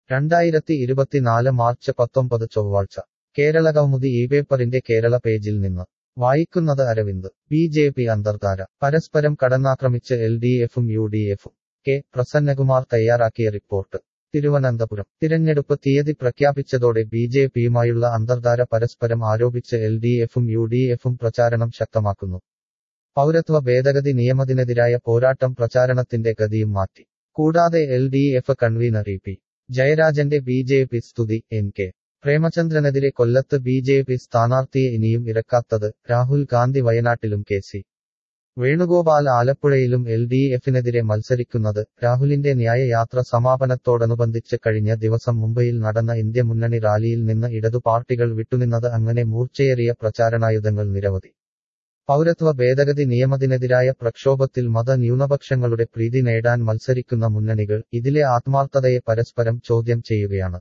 2024 March 19 ചൊവ്വാഴ്ച കേരളകൗമുദി ഇപേപ്പറിന്റെ കേരള പേജിൽ നിന്ന് വായിക്കുന്നത് അരവിന്ദ്. ബി.ജെ.പി അന്തർധാര പരസ്പരം കടന്നാക്രമിച്ച് എൽ.ഡി.എഫും യു.ഡി.എഫും. കെ. പ്രസന്നകുമാർ തയ്യാറാക്കിയ റിപ്പോർട്ട്. തിരുവനന്തപുരം തിരഞ്ഞെടുപ്പ് തീയതി പ്രഖ്യാപിച്ചതോടെ ബി.ജെ.പിയുമായുള്ള അന്തർധാര പരസ്പരം ആരോപിച്ച് എൽ.ഡി.എഫും യു.ഡി.എഫും പ്രചാരണം ശക്തമാക്കുന്നു. പൗരത്വ ഭേദഗതി നിയമത്തിനെതിരായ പോരാട്ടം പ്രചാരണത്തിന്റെ ഗതിയും മാറ്റി. കൂടാതെ എൽ.ഡി.എഫ് കൺവീനർ ഇ.പി. ജയരാജന്റെ ബി.ജെ.പി സ്തുതി എൻ.കെ. പ്രേമചന്ദ്രനെതിരെ കൊല്ലത്ത് ബി.ജെ.പി സ്ഥാനാർത്ഥിയെ ഇനിയും ഇറക്കാത്തത്, രാഹുൽ ഗാന്ധി വയനാട്ടിലും കെ.സി. വേണുഗോപാൽ ആലപ്പുഴയിലും എൽ.ഡി.എഫിനെതിരെ മത്സരിക്കുന്നത്, രാഹുലിന്റെ ന്യായയാത്ര സമാപനത്തോടനുബന്ധിച്ച് കഴിഞ്ഞ ദിവസം മുംബൈയിൽ നടന്ന ഇന്ത്യ മുന്നണി റാലിയിൽ നിന്ന് ഇടതു പാർട്ടികൾ വിട്ടുനിന്നത് അങ്ങനെ മൂർച്ചയേറിയ പ്രചാരണായുധങ്ങൾ നിരവധി. പൗരത്വ ഭേദഗതി നിയമത്തിനെതിരായ പ്രക്ഷോഭത്തിൽ മത ന്യൂനപക്ഷങ്ങളുടെ പ്രീതി നേടാൻ മത്സരിക്കുന്ന മുന്നണികൾ ഇതിലെ ആത്മാർത്ഥതയെ പരസ്പരം ചോദ്യം ചെയ്യുകയാണ്.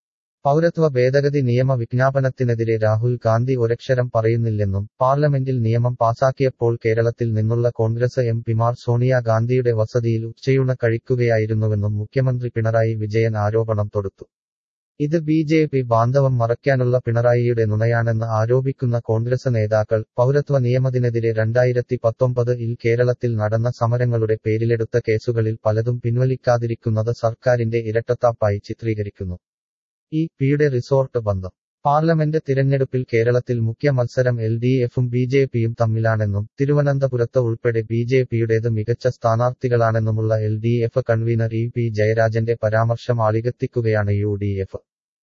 പൗരത്വ ഭേദഗതി നിയമ വിജ്ഞാപനത്തിനെതിരെ രാഹുൽ ഗാന്ധി ഒരക്ഷരം പറയുന്നില്ലെന്നും, പാർലമെന്റിൽ നിയമം പാസാക്കിയപ്പോൾ കേരളത്തിൽ നിന്നുള്ള കോൺഗ്രസ് എം.പിമാർ സോണിയാ ഗാന്ധിയുടെ വസതിയിൽ ഉച്ചയൂണ് കഴിക്കുകയായിരുന്നുവെന്നും മുഖ്യമന്ത്രി പിണറായി വിജയൻ ആരോപണം തൊടുത്തു. ഇത് ബി.ജെ.പി ബാന്ധവം മറയ്ക്കാനുള്ള പിണറായിയുടെ നുണയാണെന്ന് ആരോപിക്കുന്ന കോൺഗ്രസ് നേതാക്കൾ, പൗരത്വ നിയമത്തിനെതിരെ 2019-ൽ കേരളത്തിൽ നടന്ന സമരങ്ങളുടെ പേരിലെടുത്ത കേസുകളിൽ പലതും പിൻവലിക്കാതിരിക്കുന്നത് സർക്കാരിന്റെ ഇരട്ടത്താപ്പായി ചിത്രീകരിക്കുന്നു. ഇ.പിയുടെ റിസോർട്ട് ബന്ധം. പാർലമെന്റ് തിരഞ്ഞെടുപ്പിൽ കേരളത്തിൽ മുഖ്യ മത്സരം എൽ.ഡി.എഫും ബി.ജെ.പിയും തമ്മിലാണെന്നും, തിരുവനന്തപുരത്ത് ഉൾപ്പെടെ ബി.ജെ.പിയുടേത് മികച്ച സ്ഥാനാർത്ഥികളാണെന്നുമുള്ള എൽ.ഡി.എഫ് കൺവീനർ ഇ.പി. ജയരാജന്റെ പരാമർശം ആളികത്തിക്കുകയാണ് യു.ഡി.എഫ്.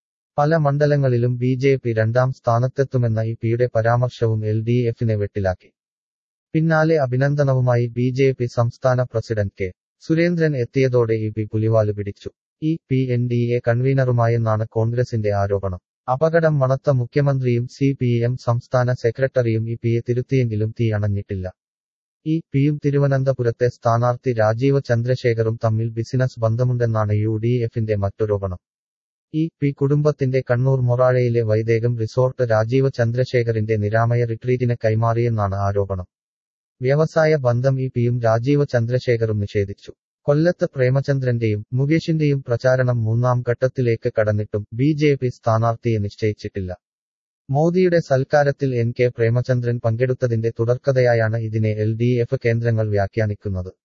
പല മണ്ഡലങ്ങളിലും ബി.ജെ.പി രണ്ടാം സ്ഥാനത്തെത്തുമെന്ന ഇ.പിയുടെ പരാമർശവും എൽ.ഡി.എഫിനെ വെട്ടിലാക്കി. പിന്നാലെ അഭിനന്ദനവുമായി ബി.ജെ.പി സംസ്ഥാന പ്രസിഡന്റ് കെ. സുരേന്ദ്രൻ എത്തിയതോടെ ഇ.പി. പുലിവാല് പിടിച്ചു. ഇ.പി. എൻ.ഡി.എ കൺവീനറുമായെന്നാണ് കോൺഗ്രസിന്റെ ആരോപണം. അപകടം മണത്ത മുഖ്യമന്ത്രിയും സി.പി.എം സംസ്ഥാന സെക്രട്ടറിയും ഇ.പിയെ തിരുത്തിയെങ്കിലും തീ അണഞ്ഞിട്ടില്ല. ഇ.പിയും തിരുവനന്തപുരത്തെ സ്ഥാനാർത്ഥി രാജീവ് ചന്ദ്രശേഖറും തമ്മിൽ ബിസിനസ് ബന്ധമുണ്ടെന്നാണ് യു.ഡി.എഫിന്റെ മറ്റൊരോപണം. ഇ.പി കുടുംബത്തിന്റെ കണ്ണൂർ മൊറാഴയിലെ വൈദേകം റിസോർട്ട് രാജീവ് ചന്ദ്രശേഖറിന്റെ നിരാമയ റിട്രീറ്റിന് കൈമാറിയെന്നാണ് ആരോപണം. വ്യവസായ ബന്ധം ഇ.പിയും രാജീവ് ചന്ദ്രശേഖറും നിഷേധിച്ചു. കൊല്ലത്ത് പ്രേമചന്ദ്രന്റെയും മുകേഷിന്റെയും പ്രചാരണം മൂന്നാം ഘട്ടത്തിലേക്ക് കടന്നിട്ടും ബി.ജെ.പി സ്ഥാനാർത്ഥിയെ നിശ്ചയിച്ചിട്ടില്ല. മോദിയുടെ സൽക്കാരത്തിൽ എൻ.കെ. പ്രേമചന്ദ്രൻ പങ്കെടുത്തതിന്റെ തുടർക്കഥയായാണ് ഇതിനെ എൽ.ഡി.എഫ് കേന്ദ്രങ്ങൾ വ്യാഖ്യാനിക്കുന്നത്.